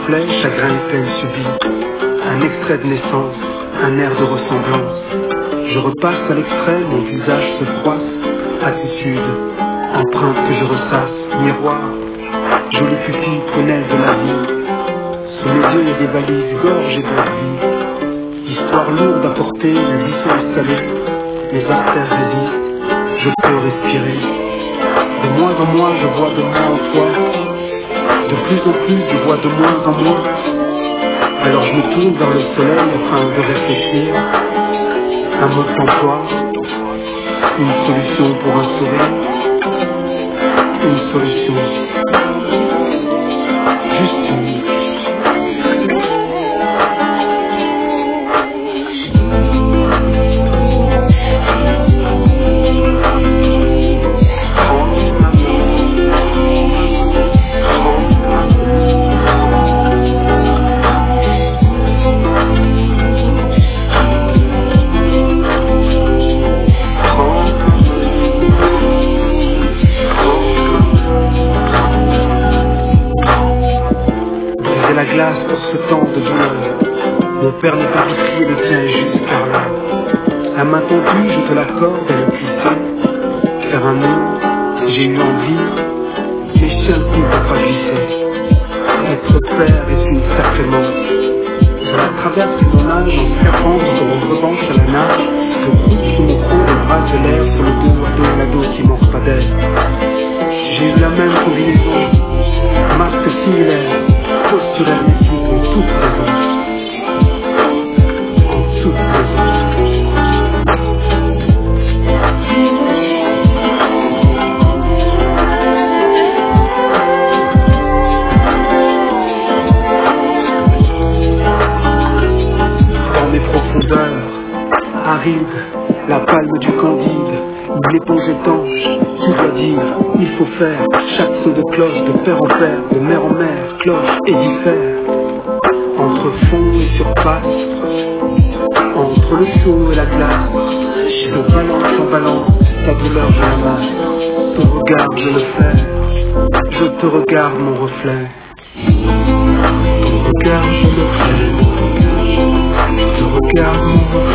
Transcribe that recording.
reflet, chagrin et peine subie. Un extrait de naissance, un air de ressemblance. Je repasse à l'extrait, mon visage se froisse. Attitude, empreinte que je ressasse. Miroir, jolie pupille, prunelle de la vie. Sous mes yeux il y a des valises, gorgées de la vie. Histoire lourde à porter, l'addition est salée. Mes artères résistent, je peux respirer. De moins en moins, je vois de moi en toi. De plus en plus, je vois de moins en moins. Alors je me tourne vers le soleil afin de réfléchir. Un mode d'emploi, une solution pour un sourire, une solution, juste une. La glace pour ce temps de douleur. Mon père n'est pas ici, le tien est juste par là. À main tendue, je te l'accorde à le glisser. Faire un nœud, j'ai eu envie, mais je tiens le coup pour pas glisser. Être père est une sacrée manche. Je la traverse mon âge en serpent comme on revanche à la nage. Je groupe sous mon cou les bras de l'air sur le dos à dos, l'ado qui manque pas d'air. J'ai eu la même combinaison, masque similaire. Posturaire ici en toute présence. En toute présence. Dans mes profondeurs, aride, la palme du candide, une éponge étanche, qui doit dire, il faut faire, chaque saut de cloche, de père en père, de mère en mère, cloche et diffère, entre fond et surface, entre le chaud et la glace, de balance en balance, ta douleur je la masse, ton regard je le fais, je te regarde mon reflet, ton regard je le fais, je te regarde mon reflet.